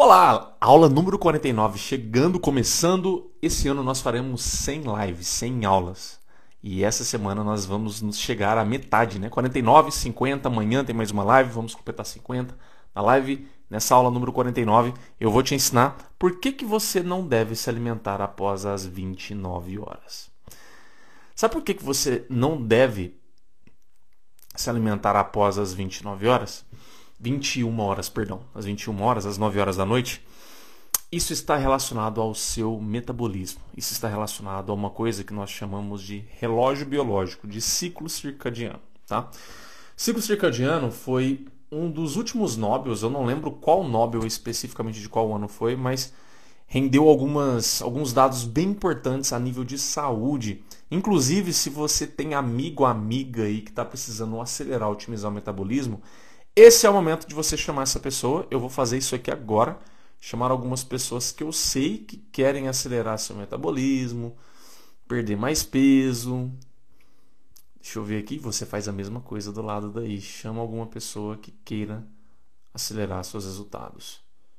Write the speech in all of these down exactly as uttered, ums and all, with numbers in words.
Olá, aula número quarenta e nove chegando, começando. Esse ano nós faremos cem lives, cem aulas. E essa semana nós vamos nos chegar à metade, né? quarenta e nove, cinquenta, amanhã tem mais uma live, vamos completar cinquenta. Na live, nessa aula número quarenta e nove, eu vou te ensinar por que, que você não deve se alimentar após as vinte e nove horas. Sabe por que, que você não deve se alimentar após as vinte e nove horas? vinte e uma horas, perdão, às vinte e uma horas, às nove horas da noite. Isso está relacionado ao seu metabolismo. Isso está relacionado a uma coisa que nós chamamos de relógio biológico, de ciclo circadiano, tá? Ciclo circadiano foi um dos últimos Nobels, eu não lembro qual Nobel especificamente de qual ano foi, mas rendeu algumas, alguns dados bem importantes a nível de saúde. Inclusive, se você tem amigo ou amiga aí que está precisando acelerar, otimizar o metabolismo, esse é o momento de você chamar essa pessoa. Eu vou fazer isso aqui agora. Chamar algumas pessoas que eu sei que querem acelerar seu metabolismo, perder mais peso. Deixa eu ver aqui. Você faz a mesma coisa do lado daí. Chama alguma pessoa que queira acelerar seus resultados.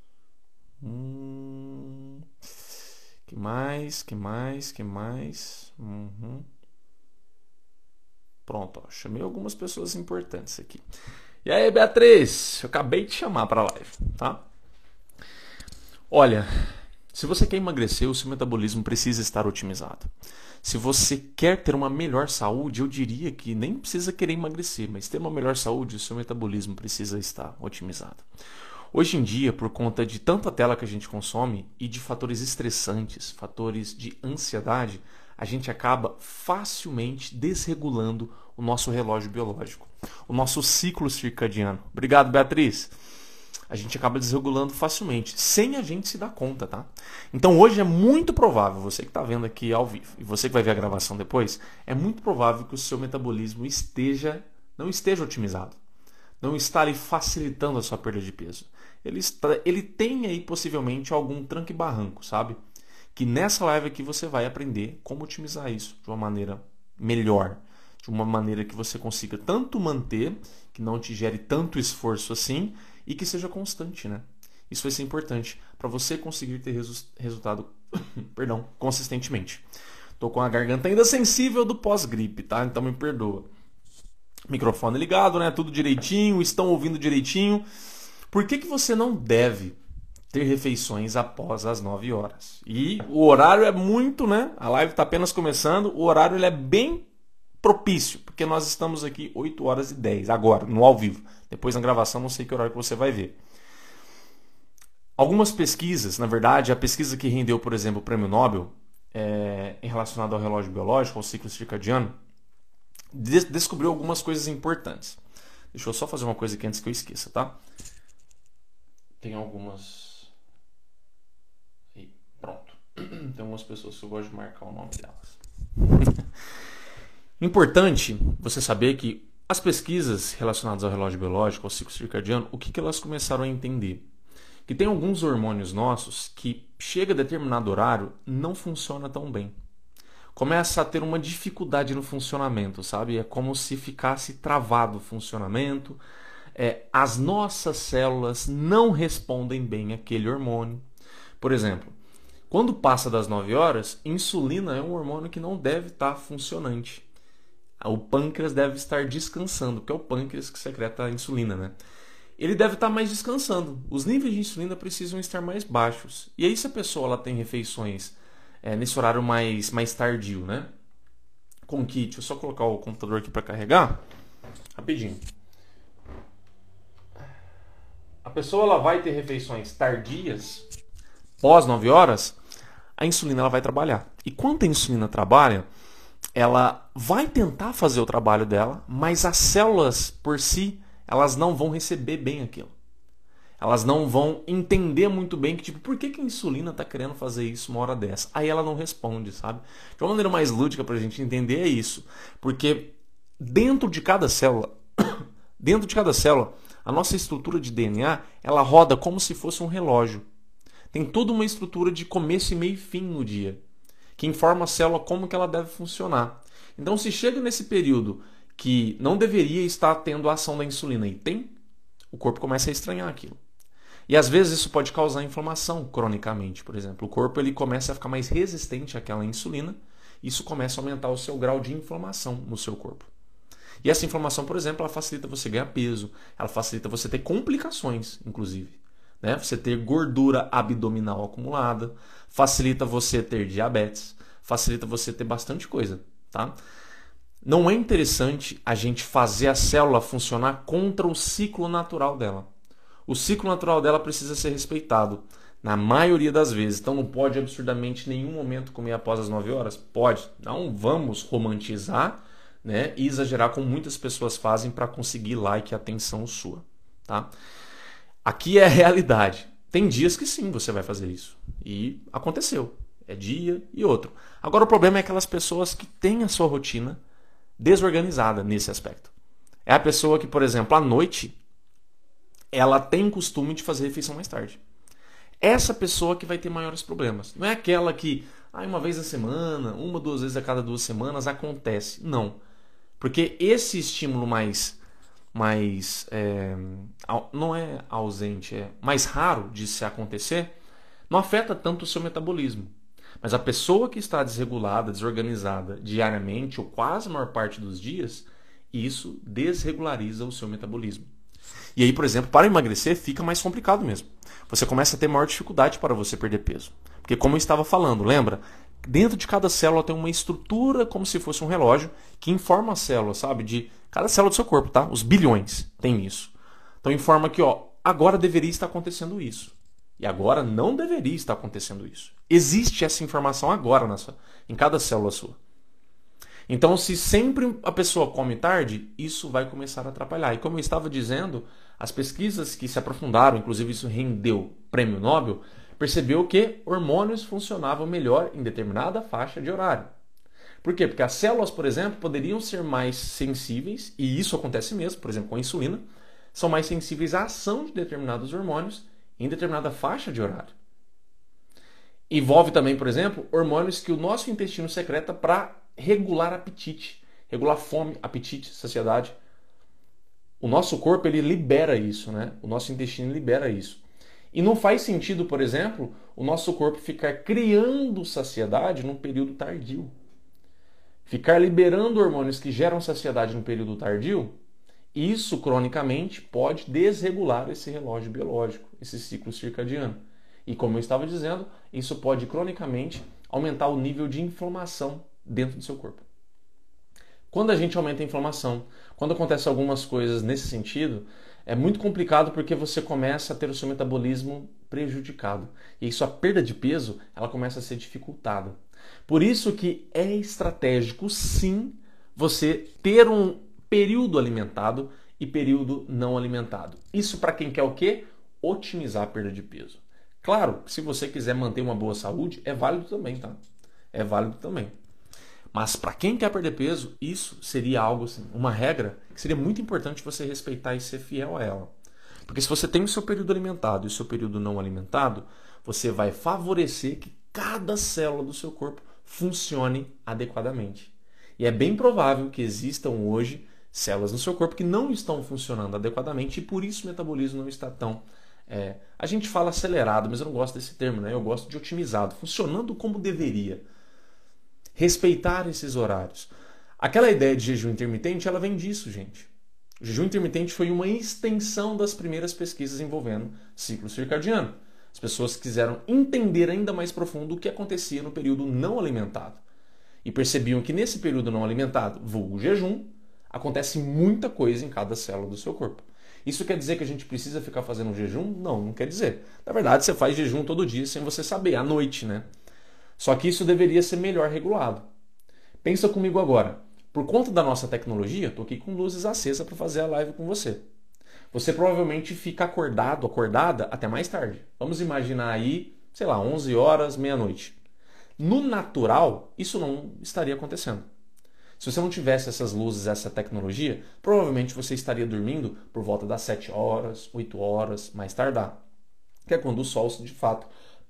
Hum... Que mais? Que mais? Que mais? Uhum. Pronto, ó. Chamei algumas pessoas importantes aqui. E aí, Beatriz? Eu acabei de chamar para a live, tá? Olha, se você quer emagrecer, o seu metabolismo precisa estar otimizado. Se você quer ter uma melhor saúde, eu diria que nem precisa querer emagrecer, mas ter uma melhor saúde, o seu metabolismo precisa estar otimizado. Hoje em dia, por conta de tanta tela que a gente consome e de fatores estressantes, fatores de ansiedade, a gente acaba facilmente desregulando o nosso relógio biológico, o nosso ciclo circadiano. Obrigado, Beatriz. A gente acaba desregulando facilmente, sem a gente se dar conta, tá? Então hoje é muito provável, você que está vendo aqui ao vivo, e você que vai ver a gravação depois, é muito provável que o seu metabolismo esteja, não esteja otimizado. Não está ali facilitando a sua perda de peso. Ele, está, ele tem aí possivelmente algum tranco e barranco, sabe? Que nessa live aqui você vai aprender como otimizar isso de uma maneira melhor. De uma maneira que você consiga tanto manter, que não te gere tanto esforço assim, e que seja constante, né? Isso vai ser importante para você conseguir ter resu resultado perdão, consistentemente. Tô com a garganta ainda sensível do pós-gripe, tá? Então me perdoa. Microfone ligado, né? Tudo direitinho, estão ouvindo direitinho. Por que que você não deve ter refeições após as nove horas? E o horário é muito, né? A live está apenas começando, o horário ele é bem propício, porque nós estamos aqui oito horas e dez, agora, no ao vivo. Depois na gravação, não sei que horário que você vai ver. Algumas pesquisas, na verdade, a pesquisa que rendeu, por exemplo, o Prêmio Nobel, é, em relacionado ao relógio biológico, ao ciclo circadiano, des descobriu algumas coisas importantes. Deixa eu só fazer uma coisa aqui antes que eu esqueça, tá? Tem algumas... Aí, pronto. Tem algumas pessoas que eu gosto de marcar o nome delas. Importante você saber que as pesquisas relacionadas ao relógio biológico, ao ciclo circadiano, o que, que elas começaram a entender? Que tem alguns hormônios nossos que, chega a determinado horário, não funciona tão bem. Começa a ter uma dificuldade no funcionamento, sabe? É como se ficasse travado o funcionamento. É, as nossas células não respondem bem àquele hormônio. Por exemplo, quando passa das nove horas, insulina é um hormônio que não deve estar funcionante. O pâncreas deve estar descansando, porque é o pâncreas que secreta a insulina, né? Ele deve estar mais descansando. Os níveis de insulina precisam estar mais baixos. E aí, se a pessoa ela tem refeições é, nesse horário mais, mais tardio, né? Com kit, deixa eu só colocar o computador aqui para carregar. Rapidinho. A pessoa ela vai ter refeições tardias, pós nove horas, a insulina ela vai trabalhar. E quando a insulina trabalha, ela vai tentar fazer o trabalho dela, mas as células por si, elas não vão receber bem aquilo. Elas não vão entender muito bem que, tipo, por que, que a insulina está querendo fazer isso uma hora dessa? Aí ela não responde, sabe? De uma maneira mais lúdica para a gente entender é isso. Porque dentro de cada célula, dentro de cada célula, a nossa estrutura de D N A, ela roda como se fosse um relógio. Tem toda uma estrutura de começo e meio e fim no dia, que informa a célula como que ela deve funcionar. Então, se chega nesse período que não deveria estar tendo a ação da insulina e tem, o corpo começa a estranhar aquilo. E às vezes isso pode causar inflamação cronicamente, por exemplo. O corpo ele começa a ficar mais resistente àquela insulina, isso começa a aumentar o seu grau de inflamação no seu corpo. E essa inflamação, por exemplo, ela facilita você ganhar peso, ela facilita você ter complicações, inclusive. Né? Você ter gordura abdominal acumulada, facilita você ter diabetes, facilita você ter bastante coisa. Tá? Não é interessante a gente fazer a célula funcionar contra o ciclo natural dela. O ciclo natural dela precisa ser respeitado, na maioria das vezes. Então não pode absurdamente em nenhum momento comer após as nove horas? Pode. Não vamos romantizar, né, e exagerar como muitas pessoas fazem para conseguir like e atenção sua. Tá? Aqui é a realidade. Tem dias que sim, você vai fazer isso. E aconteceu. É dia e outro. Agora o problema é aquelas pessoas que têm a sua rotina desorganizada nesse aspecto. É a pessoa que, por exemplo, à noite, ela tem costume de fazer refeição mais tarde. Essa pessoa que vai ter maiores problemas. Não é aquela que, ah, uma vez a semana, uma, duas vezes a cada duas semanas acontece. Não. Porque esse estímulo mais, mais é, não é ausente, é mais raro de se acontecer, não afeta tanto o seu metabolismo. Mas a pessoa que está desregulada, desorganizada diariamente ou quase a maior parte dos dias, isso desregulariza o seu metabolismo. E aí, por exemplo, para emagrecer fica mais complicado mesmo. Você começa a ter maior dificuldade para você perder peso. Porque como eu estava falando, lembra? Dentro de cada célula tem uma estrutura como se fosse um relógio que informa a célula, sabe? De cada célula do seu corpo, tá? Os bilhões tem isso. Então informa que, ó, agora deveria estar acontecendo isso. E agora não deveria estar acontecendo isso. Existe essa informação agora nessa, em cada célula sua. Então, se sempre a pessoa come tarde, isso vai começar a atrapalhar. E como eu estava dizendo, as pesquisas que se aprofundaram, inclusive isso rendeu prêmio Nobel, percebeu que hormônios funcionavam melhor em determinada faixa de horário. Por quê? Porque as células, por exemplo, poderiam ser mais sensíveis, e isso acontece mesmo, por exemplo, com a insulina, são mais sensíveis à ação de determinados hormônios em determinada faixa de horário. Envolve também, por exemplo, hormônios que o nosso intestino secreta para regular apetite, regular fome, apetite, saciedade. O nosso corpo ele libera isso, né? O nosso intestino libera isso. E não faz sentido, por exemplo, o nosso corpo ficar criando saciedade num período tardio. Ficar liberando hormônios que geram saciedade num período tardio, isso cronicamente pode desregular esse relógio biológico, esse ciclo circadiano. E como eu estava dizendo, isso pode cronicamente aumentar o nível de inflamação dentro do seu corpo. Quando a gente aumenta a inflamação, quando acontecem algumas coisas nesse sentido, é muito complicado porque você começa a ter o seu metabolismo prejudicado. E aí sua perda de peso, ela começa a ser dificultada. Por isso que é estratégico, sim, você ter um período alimentado e período não alimentado. Isso para quem quer o quê? Otimizar a perda de peso. Claro, se você quiser manter uma boa saúde, é válido também, tá? É válido também. Mas para quem quer perder peso, isso seria algo assim, uma regra que seria muito importante você respeitar e ser fiel a ela. Porque se você tem o seu período alimentado e o seu período não alimentado, você vai favorecer que cada célula do seu corpo funcione adequadamente. E é bem provável que existam hoje células no seu corpo que não estão funcionando adequadamente e por isso o metabolismo não está tão... É, a gente fala acelerado, mas eu não gosto desse termo, né? Eu gosto de otimizado, funcionando como deveria. Respeitar esses horários. Aquela ideia de jejum intermitente, ela vem disso, gente. O jejum intermitente foi uma extensão das primeiras pesquisas envolvendo ciclo circadiano. As pessoas quiseram entender ainda mais profundo o que acontecia no período não alimentado. E percebiam que nesse período não alimentado, vulgo jejum, acontece muita coisa em cada célula do seu corpo. Isso quer dizer que a gente precisa ficar fazendo um jejum? Não, não quer dizer. Na verdade, você faz jejum todo dia sem você saber, à noite, né? Só que isso deveria ser melhor regulado. Pensa comigo agora. Por conta da nossa tecnologia, estou aqui com luzes acesas para fazer a live com você. Você provavelmente fica acordado, acordada até mais tarde. Vamos imaginar aí, sei lá, onze horas, meia-noite. No natural, isso não estaria acontecendo. Se você não tivesse essas luzes, essa tecnologia, provavelmente você estaria dormindo por volta das sete horas, oito horas, mais tardar. Que é quando o sol, de fato,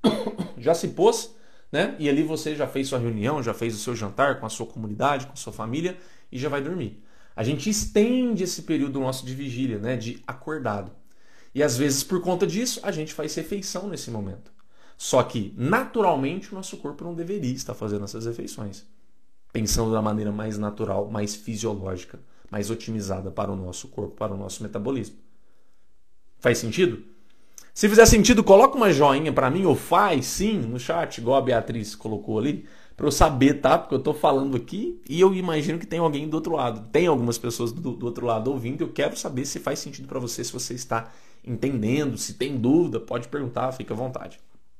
já se pôs, né? E ali você já fez sua reunião, já fez o seu jantar com a sua comunidade, com a sua família e já vai dormir. A gente estende esse período nosso de vigília, né? De acordado. E às vezes, por conta disso, a gente faz refeição nesse momento. Só que, naturalmente, o nosso corpo não deveria estar fazendo essas refeições. Pensando da maneira mais natural, mais fisiológica, mais otimizada para o nosso corpo, para o nosso metabolismo. Faz sentido? Se fizer sentido, coloca uma joinha para mim, ou faz sim, no chat, igual a Beatriz colocou ali, para eu saber, tá? Porque eu estou falando aqui e eu imagino que tem alguém do outro lado. Tem algumas pessoas do, do outro lado ouvindo, eu quero saber se faz sentido para você, se você está entendendo, se tem dúvida, pode perguntar, fica à vontade.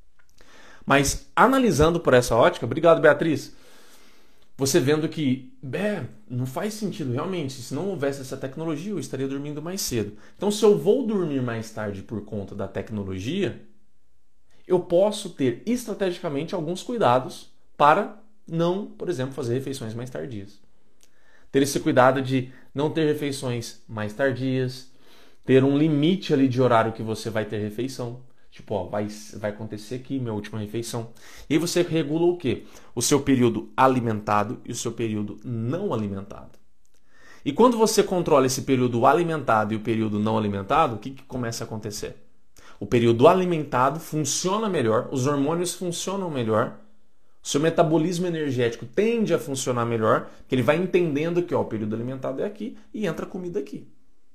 Mas analisando por essa ótica, obrigado, Beatriz, você vendo que é, não faz sentido realmente, se não houvesse essa tecnologia eu estaria dormindo mais cedo. Então se eu vou dormir mais tarde por conta da tecnologia, eu posso ter estrategicamente alguns cuidados para não, por exemplo, fazer refeições mais tardias. Ter esse cuidado de não ter refeições mais tardias, ter um limite ali de horário que você vai ter refeição. Tipo, ó, vai, vai acontecer aqui minha última refeição. E aí você regula o quê? O seu período alimentado e o seu período não alimentado. E quando você controla esse período alimentado e o período não alimentado, o que, que começa a acontecer? O período alimentado funciona melhor, os hormônios funcionam melhor, o seu metabolismo energético tende a funcionar melhor, porque ele vai entendendo que ó, o período alimentado é aqui e entra comida aqui.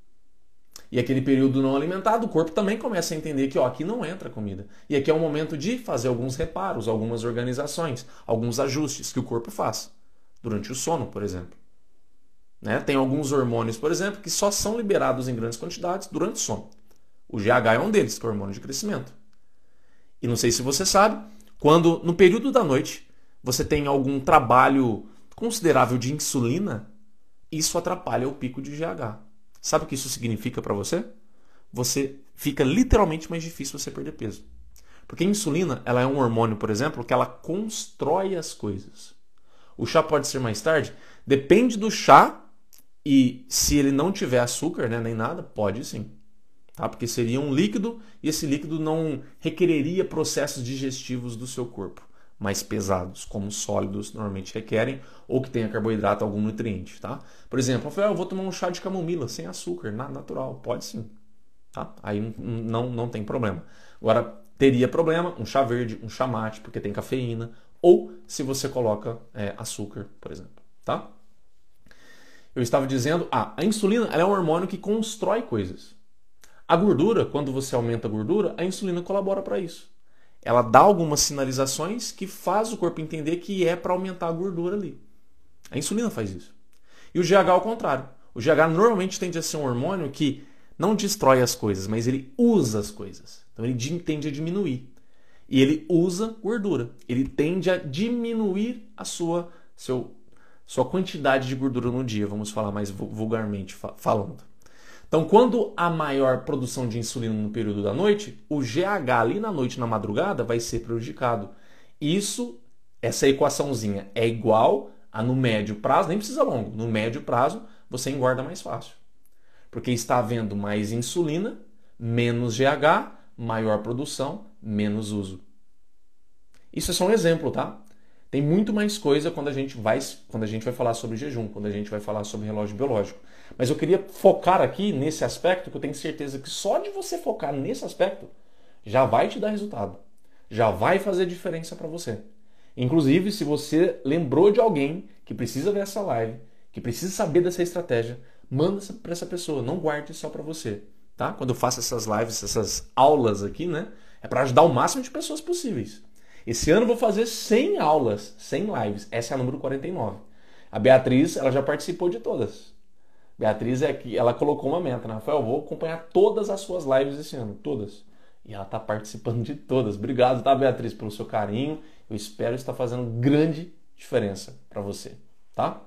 E aquele período não alimentado, o corpo também começa a entender que ó, aqui não entra comida. E aqui é o momento de fazer alguns reparos, algumas organizações, alguns ajustes que o corpo faz. Durante o sono, por exemplo. Né? Tem alguns hormônios, por exemplo, que só são liberados em grandes quantidades durante o sono. O G H é um deles, que é o hormônio de crescimento. E não sei se você sabe, quando no período da noite você tem algum trabalho considerável de insulina, isso atrapalha o pico de G H. Sabe o que isso significa para você? Você fica literalmente mais difícil você perder peso. Porque a insulina, ela é um hormônio, por exemplo, que ela constrói as coisas. O chá pode ser mais tarde? Depende do chá e se ele não tiver açúcar, né, nem nada, pode sim. Tá? Porque seria um líquido e esse líquido não requereria processos digestivos do seu corpo mais pesados, como sólidos normalmente requerem, ou que tenha carboidrato, algum nutriente, tá? Por exemplo, eu falei, ah, eu vou tomar um chá de camomila sem açúcar, natural, pode sim, tá? Aí não, não tem problema. Agora, teria problema um chá verde, um chá mate, porque tem cafeína, ou se você coloca é, açúcar, por exemplo, tá? Eu estava dizendo, ah, a insulina ela é um hormônio que constrói coisas. A gordura, quando você aumenta a gordura, a insulina colabora para isso. Ela dá algumas sinalizações que faz o corpo entender que é para aumentar a gordura ali. A insulina faz isso. E o G H ao contrário. O G H normalmente tende a ser um hormônio que não destrói as coisas, mas ele usa as coisas. Então ele tende a diminuir. E ele usa gordura. Ele tende a diminuir a sua, seu, sua quantidade de gordura no dia, vamos falar mais vulgarmente falando. Então, quando há maior produção de insulina no período da noite, o G H ali na noite, na madrugada, vai ser prejudicado. Isso, essa equaçãozinha é igual a no médio prazo, nem precisa longo, no médio prazo você engorda mais fácil. Porque está havendo mais insulina, menos G H, maior produção, menos uso. Isso é só um exemplo, tá? Tem muito mais coisa quando a gente vai, quando a gente vai falar sobre jejum, quando a gente vai falar sobre relógio biológico. Mas eu queria focar aqui nesse aspecto, que eu tenho certeza que só de você focar nesse aspecto já vai te dar resultado. Já vai fazer diferença para você. Inclusive, se você lembrou de alguém que precisa ver essa live, que precisa saber dessa estratégia, manda para essa pessoa, não guarde só para você. Tá? Quando eu faço essas lives, essas aulas aqui, né, é para ajudar o máximo de pessoas possíveis. Esse ano eu vou fazer cem aulas, cem lives. Essa é a número quarenta e nove. A Beatriz, ela já participou de todas. Beatriz é que ela colocou uma meta, né? Rafael, eu vou acompanhar todas as suas lives esse ano, todas. E ela está participando de todas. Obrigado, tá, Beatriz, pelo seu carinho. Eu espero estar fazendo grande diferença para você, tá?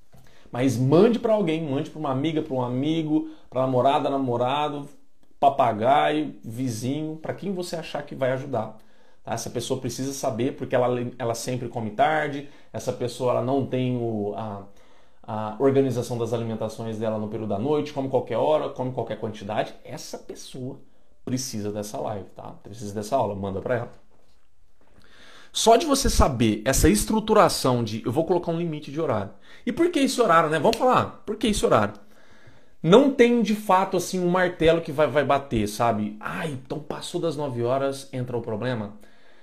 Mas mande para alguém, mande para uma amiga, para um amigo, para namorada, namorado, papagaio, vizinho, para quem você achar que vai ajudar. Tá? Essa pessoa precisa saber, porque ela, ela sempre come tarde, essa pessoa ela não tem o, a, a organização das alimentações dela no período da noite, come qualquer hora, come qualquer quantidade. Essa pessoa precisa dessa live, tá? Precisa dessa aula, manda para ela. Só de você saber essa estruturação de eu vou colocar um limite de horário. E por que esse horário, né? Vamos falar, por que esse horário? Não tem de fato assim um martelo que vai, vai bater, sabe? Ah, então passou das nove horas, entra o problema.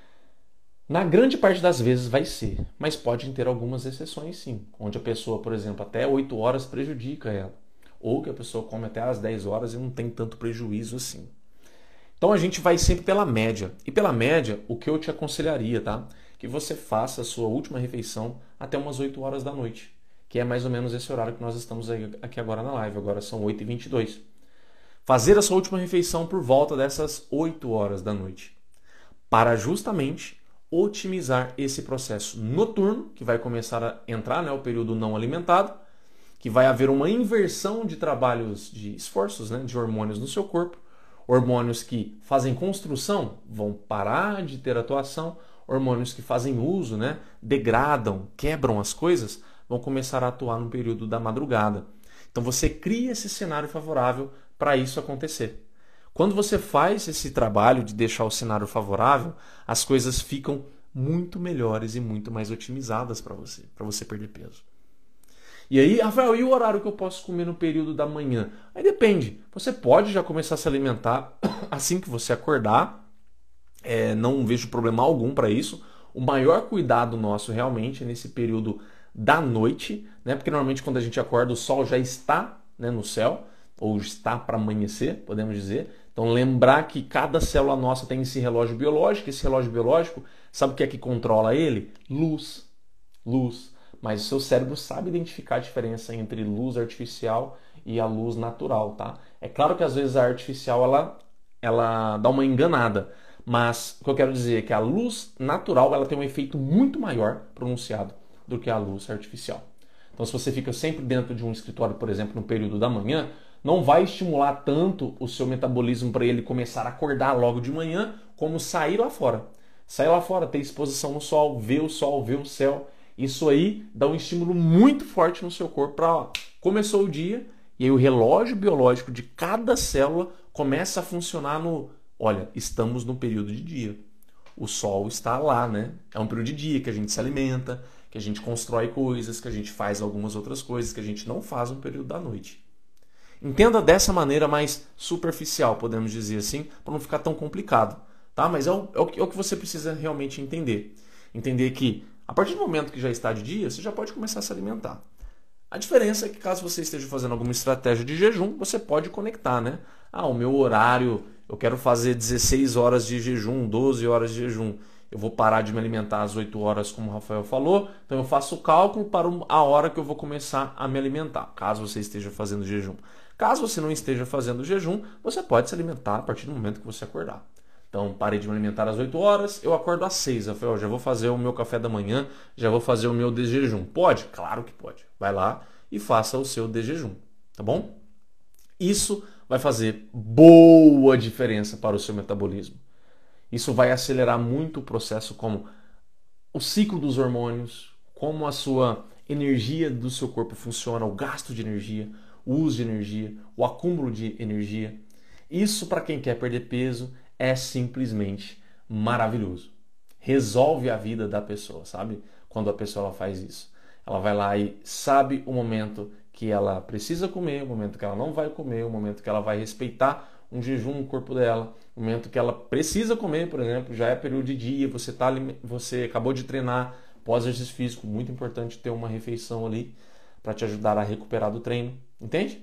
Na grande parte das vezes vai ser, mas pode ter algumas exceções sim, onde a pessoa, por exemplo, até oito horas prejudica ela, ou que a pessoa come até às dez horas e não tem tanto prejuízo assim. Então a gente vai sempre pela média, e pela média, o que eu te aconselharia, tá? Que você faça a sua última refeição até umas oito horas da noite, que é mais ou menos esse horário que nós estamos aqui agora na live, agora são oito e vinte e dois. Fazer a sua última refeição por volta dessas oito horas da noite, para justamente otimizar esse processo noturno, que vai começar a entrar, né, o período não alimentado, que vai haver uma inversão de trabalhos, de esforços, né, de hormônios no seu corpo. Hormônios que fazem construção vão parar de ter atuação, hormônios que fazem uso, né, degradam, quebram as coisas, vão começar a atuar no período da madrugada. Então você cria esse cenário favorável para isso acontecer. Quando você faz esse trabalho de deixar o cenário favorável, as coisas ficam muito melhores e muito mais otimizadas para você, para você perder peso. E aí, Rafael, e o horário que eu posso comer no período da manhã? Aí depende. Você pode já começar a se alimentar assim que você acordar. É, não vejo problema algum para isso. O maior cuidado nosso realmente é nesse período da noite, né? Porque normalmente quando a gente acorda o sol já está, né, no céu, ou está para amanhecer, podemos dizer. Então lembrar que cada célula nossa tem esse relógio biológico, esse relógio biológico, sabe o que é que controla ele? Luz. Luz. Mas o seu cérebro sabe identificar a diferença entre luz artificial e a luz natural, tá? É claro que às vezes a artificial ela, ela dá uma enganada, mas o que eu quero dizer é que a luz natural ela tem um efeito muito maior pronunciado do que a luz artificial. Então se você fica sempre dentro de um escritório, por exemplo, no período da manhã, não vai estimular tanto o seu metabolismo para ele começar a acordar logo de manhã, como sair lá fora. Sair lá fora, ter exposição no sol, ver o sol, ver o céu. Isso aí dá um estímulo muito forte no seu corpo para começou o dia e aí o relógio biológico de cada célula começa a funcionar no, olha, estamos no período de dia. O sol está lá, né? É um período de dia que a gente se alimenta, que a gente constrói coisas, que a gente faz algumas outras coisas que a gente não faz no período da noite. Entenda dessa maneira mais superficial, podemos dizer assim, para não ficar tão complicado, tá? Mas é o, é o que você precisa realmente entender. Entender que a partir do momento que já está de dia, você já pode começar a se alimentar. A diferença é que caso você esteja fazendo alguma estratégia de jejum, você pode conectar, né? Ah, o meu horário, eu quero fazer dezesseis horas de jejum, doze horas de jejum. Eu vou parar de me alimentar às oito horas, como o Rafael falou. Então eu faço o cálculo para a hora que eu vou começar a me alimentar, caso você esteja fazendo jejum. Caso você não esteja fazendo jejum, você pode se alimentar a partir do momento que você acordar. Então, parei de me alimentar às oito horas, eu acordo às seis. Rafael, já vou fazer o meu café da manhã, já vou fazer o meu de jejum. Pode? Claro que pode. Vai lá e faça o seu de jejum, tá bom? Isso vai fazer boa diferença para o seu metabolismo. Isso vai acelerar muito o processo como o ciclo dos hormônios, como a sua energia do seu corpo funciona, o gasto de energia, o uso de energia, o acúmulo de energia. Isso para quem quer perder peso é simplesmente maravilhoso. Resolve a vida da pessoa, sabe? Quando a pessoa ela faz isso. Ela vai lá e sabe o momento que ela precisa comer, o momento que ela não vai comer, o momento que ela vai respeitar um jejum no corpo dela, o momento que ela precisa comer, por exemplo, já é período de dia, você, tá, você acabou de treinar, pós-exercício físico, muito importante ter uma refeição ali para te ajudar a recuperar do treino, entende?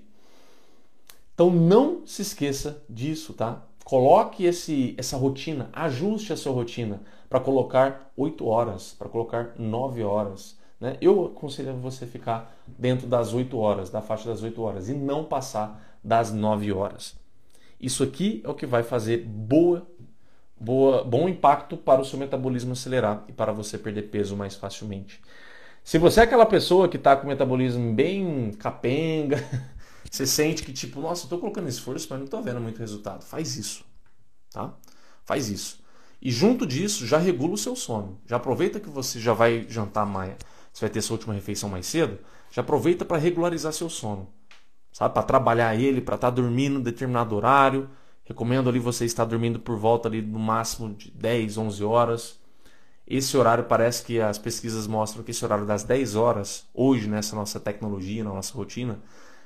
Então não se esqueça disso, tá? Coloque esse, essa rotina, ajuste a sua rotina para colocar oito horas, para colocar nove horas. Né? Eu aconselho você ficar dentro das oito horas, da faixa das oito horas, e não passar das nove horas. Isso aqui é o que vai fazer boa, boa, bom impacto para o seu metabolismo acelerar e para você perder peso mais facilmente. Se você é aquela pessoa que está com o metabolismo bem capenga, você sente que tipo, nossa, eu estou colocando esforço, mas não estou vendo muito resultado. Faz isso, tá? Faz isso. E junto disso, já regula o seu sono. Já aproveita que você já vai jantar mais, você vai ter sua última refeição mais cedo, já aproveita para regularizar seu sono. Sabe? Para trabalhar ele, para estar dormindo em determinado horário. Recomendo ali você estar dormindo por volta ali no máximo de dez, onze horas. Esse horário parece que as pesquisas mostram que esse horário das dez horas, hoje nessa nossa tecnologia, na nossa rotina,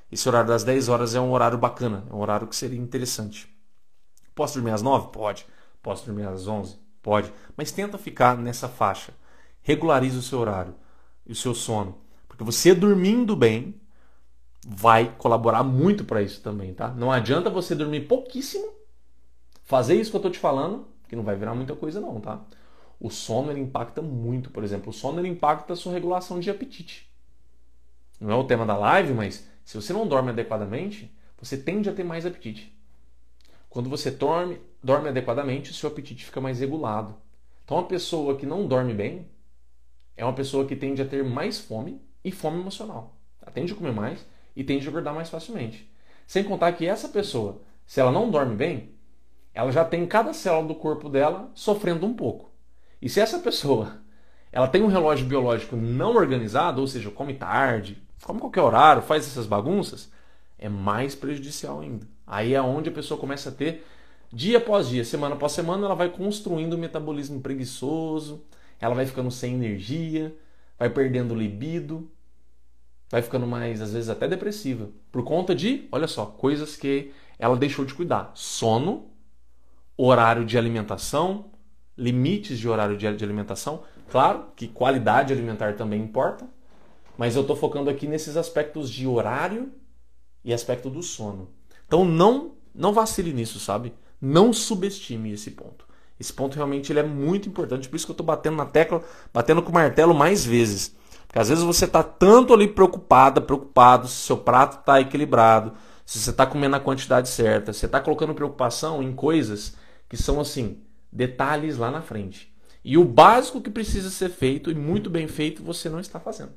Esse horário das dez horas é um horário bacana, é um horário que seria interessante. Posso dormir às nove? Pode. Posso dormir às onze? Pode. Mas tenta ficar nessa faixa. Regulariza o seu horário e o seu sono. Porque você dormindo bem vai colaborar muito para isso também, tá? Não adianta você dormir pouquíssimo, fazer isso que eu tô te falando, que não vai virar muita coisa não, tá? O sono ele impacta muito, por exemplo, o sono ele impacta a sua regulação de apetite. Não é o tema da live, mas se você não dorme adequadamente, você tende a ter mais apetite. Quando você dorme, dorme adequadamente, o seu apetite fica mais regulado. Então, uma pessoa que não dorme bem é uma pessoa que tende a ter mais fome e fome emocional. Ela tende a comer mais e tende a engordar mais facilmente. Sem contar que essa pessoa, se ela não dorme bem, ela já tem cada célula do corpo dela sofrendo um pouco. E se essa pessoa ela tem um relógio biológico não organizado, ou seja, come tarde, come qualquer horário, faz essas bagunças, é mais prejudicial ainda. Aí é onde a pessoa começa a ter, dia após dia, semana após semana, ela vai construindo um metabolismo preguiçoso, ela vai ficando sem energia, vai perdendo libido, vai ficando mais, às vezes, até depressiva. Por conta de, olha só, coisas que ela deixou de cuidar. Sono, horário de alimentação, limites de horário de alimentação. Claro que qualidade alimentar também importa, mas eu estou focando aqui nesses aspectos de horário e aspecto do sono. Então não, não vacile nisso, sabe? Não subestime esse ponto. Esse ponto realmente ele é muito importante, por isso que eu estou batendo na tecla, batendo com o martelo mais vezes. Porque às vezes você está tanto ali preocupada, preocupado se seu prato está equilibrado, se você está comendo a quantidade certa, você está colocando preocupação em coisas que são assim, detalhes lá na frente. E o básico que precisa ser feito, e muito bem feito, você não está fazendo.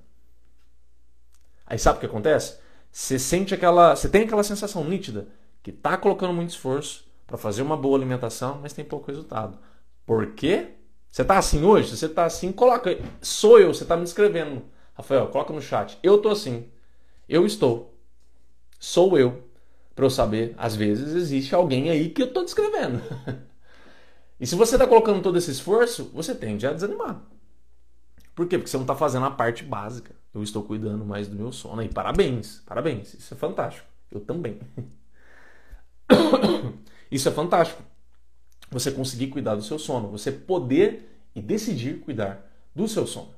Aí sabe o que acontece? Você sente aquela, você tem aquela sensação nítida que está colocando muito esforço para fazer uma boa alimentação, mas tem pouco resultado. Por quê? Você está assim hoje? Se você está assim, coloca aí. Sou eu, você está me descrevendo. Rafael, coloca no chat. Eu estou assim. Eu estou. Sou eu. Para eu saber, às vezes existe alguém aí que eu estou descrevendo. E se você está colocando todo esse esforço, você tende a desanimar. Por quê? Porque você não está fazendo a parte básica. Eu estou cuidando mais do meu sono. E parabéns, parabéns. Isso é fantástico. Eu também. Isso é fantástico. Você conseguir cuidar do seu sono. Você poder e decidir cuidar do seu sono.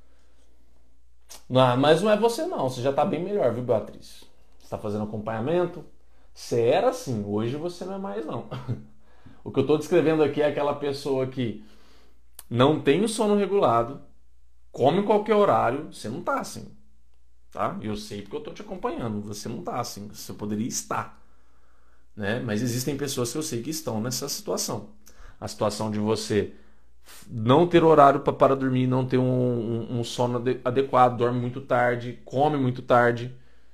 Não, mas não é você não. Você já está bem melhor, viu, Beatriz? Você está fazendo acompanhamento. Você era assim. Hoje você não é mais, não. O que eu estou descrevendo aqui é aquela pessoa que não tem o sono regulado, come em qualquer horário, você não está assim. Tá? Eu sei porque eu estou te acompanhando, você não está assim, você poderia estar. Né? Mas existem pessoas que eu sei que estão nessa situação. A situação de você não ter horário pra, para dormir, não ter um, um, um sono adequado, dorme muito tarde, come muito tarde.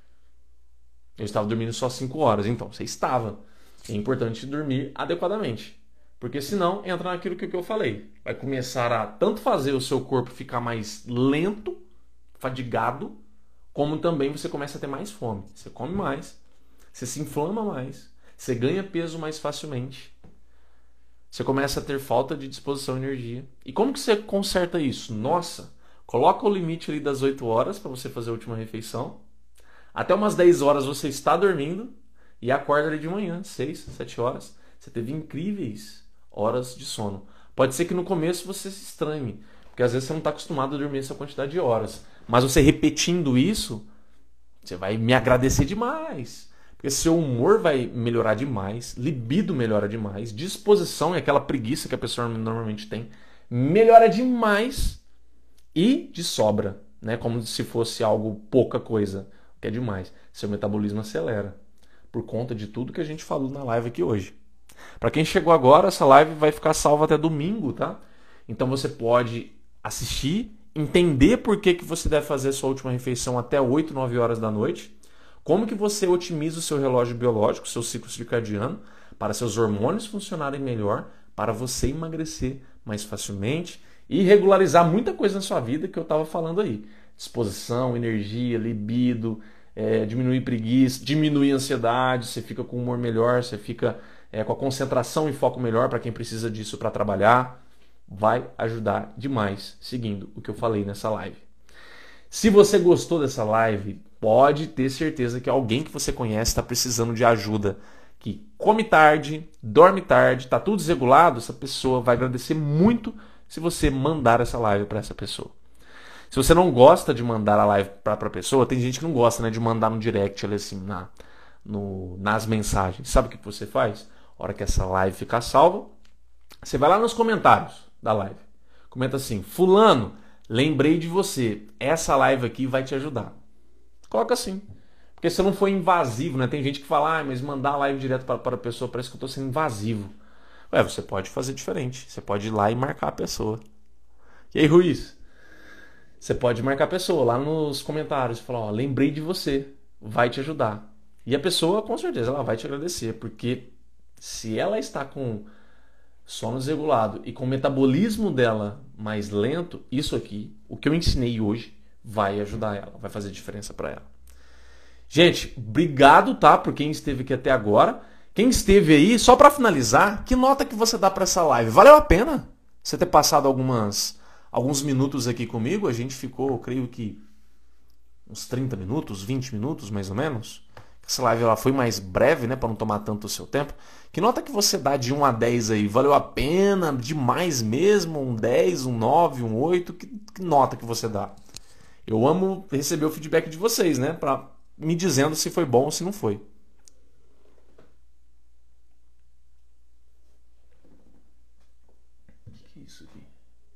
Eu estava dormindo só cinco horas, então você estava. É importante dormir adequadamente. Porque senão entra naquilo que eu falei. Vai começar a tanto fazer o seu corpo ficar mais lento, fadigado, como também você começa a ter mais fome. Você come mais, você se inflama mais, você ganha peso mais facilmente, você começa a ter falta de disposição e energia. E como que você conserta isso? Nossa, coloca o limite ali das oito horas para você fazer a última refeição. Até umas dez horas você está dormindo. E acorda ali de manhã, seis, sete horas. Você teve incríveis horas de sono. Pode ser que no começo você se estranhe, porque às vezes você não está acostumado a dormir essa quantidade de horas. Mas você repetindo isso, você vai me agradecer demais. Porque seu humor vai melhorar demais, libido melhora demais, disposição e aquela preguiça que a pessoa normalmente tem, melhora demais e de sobra, né? Como se fosse algo pouca coisa, que é demais. Seu metabolismo acelera. Por conta de tudo que a gente falou na live aqui hoje. Para quem chegou agora, essa live vai ficar salva até domingo, tá? Então você pode assistir, entender por que, que você deve fazer a sua última refeição até oito, nove horas da noite, como que você otimiza o seu relógio biológico, seu ciclo circadiano, para seus hormônios funcionarem melhor, para você emagrecer mais facilmente e regularizar muita coisa na sua vida que eu estava falando aí. Disposição, energia, libido, É, diminuir preguiça, diminuir ansiedade, você fica com humor melhor, você fica é, com a concentração e foco melhor para quem precisa disso para trabalhar. Vai ajudar demais, seguindo o que eu falei nessa live. Se você gostou dessa live, pode ter certeza que alguém que você conhece está precisando de ajuda, que come tarde, dorme tarde, está tudo desregulado, essa pessoa vai agradecer muito se você mandar essa live para essa pessoa. Se você não gosta de mandar a live para a pessoa, tem gente que não gosta, né, de mandar no direct ali assim, na, no, nas mensagens. Sabe o que você faz? A hora que essa live ficar salva, você vai lá nos comentários da live. Comenta assim: fulano, lembrei de você, essa live aqui vai te ajudar. Coloca assim. Porque você não foi invasivo, né? Tem gente que fala, ah, mas mandar a live direto para, para a pessoa parece que eu estou sendo invasivo. Ué, você pode fazer diferente. Você pode ir lá e marcar a pessoa. E aí, Ruiz? Você pode marcar a pessoa lá nos comentários. Falar, ó, lembrei de você, vai te ajudar. E a pessoa, com certeza, ela vai te agradecer. Porque se ela está com sono desregulado e com o metabolismo dela mais lento, isso aqui, o que eu ensinei hoje, vai ajudar ela, vai fazer diferença para ela. Gente, obrigado, tá, por quem esteve aqui até agora. Quem esteve aí, só para finalizar, que nota que você dá para essa live? Valeu a pena você ter passado algumas, alguns minutos aqui comigo? A gente ficou, eu creio que uns trinta minutos, vinte minutos mais ou menos. Essa live ela foi mais breve, né, para não tomar tanto o seu tempo. Que nota que você dá de um a dez aí? Valeu a pena? Demais mesmo? Um dez, um nove, um oito? Que, que nota que você dá? Eu amo receber o feedback de vocês, né, para me dizendo se foi bom ou se não foi. O que é isso aqui?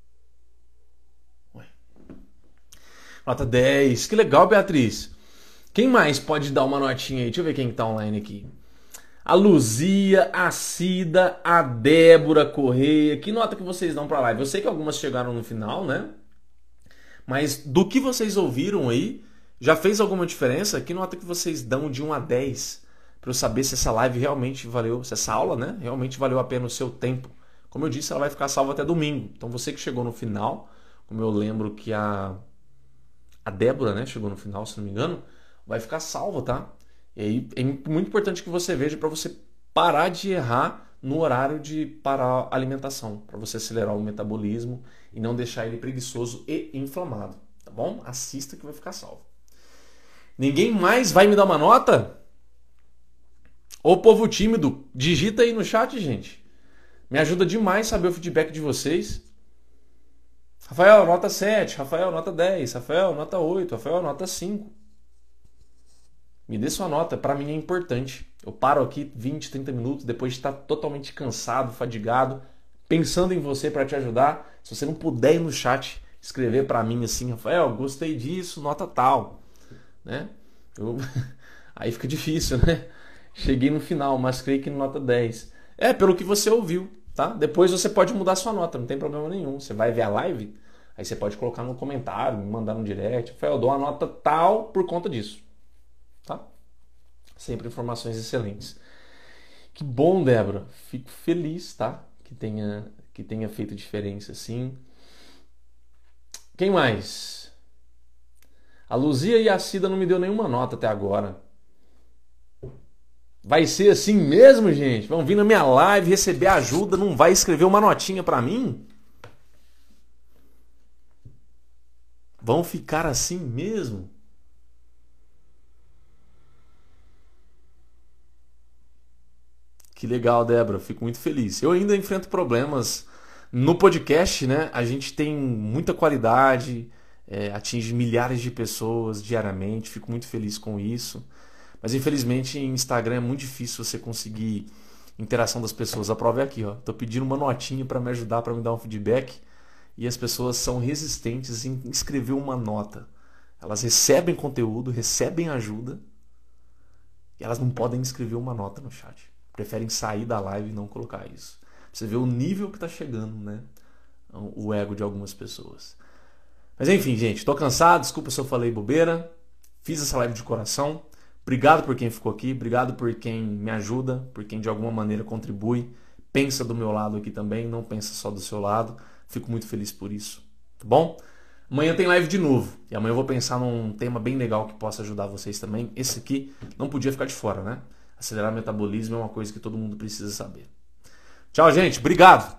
Ué. Nota dez. Que legal, Beatriz. Quem mais pode dar uma notinha aí? Deixa eu ver quem está online aqui. A Luzia, a Cida, a Débora Correia. Que nota que vocês dão para a live? Eu sei que algumas chegaram no final, né? Mas do que vocês ouviram aí, já fez alguma diferença? Que nota que vocês dão de um a dez? Para eu saber se essa live realmente valeu, se essa aula, né, realmente valeu a pena o seu tempo. Como eu disse, ela vai ficar salva até domingo. Então você que chegou no final, como eu lembro que a, a Débora, né, chegou no final, se não me engano, vai ficar salva, tá? E aí é muito importante que você veja para você parar de errar no horário de parar a alimentação, para você acelerar o metabolismo e não deixar ele preguiçoso e inflamado, tá bom? Assista que vai ficar salvo. Ninguém mais vai me dar uma nota? Ô povo tímido, digita aí no chat, gente. Me ajuda demais saber o feedback de vocês. Rafael, nota sete. Rafael, nota dez. Rafael, nota oito. Rafael, nota cinco. Me dê sua nota, para mim é importante. Eu paro aqui vinte, trinta minutos depois de estar totalmente cansado, fadigado, pensando em você para te ajudar. Se você não puder ir no chat, escrever para mim assim, Rafael, gostei disso, nota tal. Né? Eu... Aí fica difícil, né? Cheguei no final, mas creio que nota dez. É, pelo que você ouviu, tá? Depois você pode mudar sua nota, não tem problema nenhum. Você vai ver a live, aí você pode colocar no comentário, me mandar no direct. Eu dou uma nota tal por conta disso. Tá? Sempre informações excelentes. Que bom, Débora. Fico feliz, tá? Que tenha, que tenha feito diferença, sim. Quem mais? A Luzia e a Cida não me deu nenhuma nota até agora. Vai ser assim mesmo, gente? Vão vir na minha live receber ajuda, não vai escrever uma notinha pra mim? Vão ficar assim mesmo? Que legal, Débora. Fico muito feliz. Eu ainda enfrento problemas no podcast, né? A gente tem muita qualidade, é, atinge milhares de pessoas diariamente. Fico muito feliz com isso. Mas infelizmente em Instagram é muito difícil você conseguir interação das pessoas. A prova é aqui, ó. Tô pedindo uma notinha para me ajudar, para me dar um feedback, e as pessoas são resistentes em escrever uma nota. Elas recebem conteúdo, recebem ajuda, e elas não podem escrever uma nota no chat. Preferem sair da live e não colocar isso. Você vê o nível que está chegando, né? O ego de algumas pessoas. Mas enfim, gente, tô cansado, desculpa se eu falei bobeira. Fiz essa live de coração. Obrigado por quem ficou aqui, obrigado por quem me ajuda, por quem de alguma maneira contribui. Pensa do meu lado aqui também, não pensa só do seu lado. Fico muito feliz por isso, tá bom? Amanhã tem live de novo. E amanhã eu vou pensar num tema bem legal que possa ajudar vocês também. Esse aqui não podia ficar de fora, né? Acelerar o metabolismo é uma coisa que todo mundo precisa saber. Tchau, gente. Obrigado.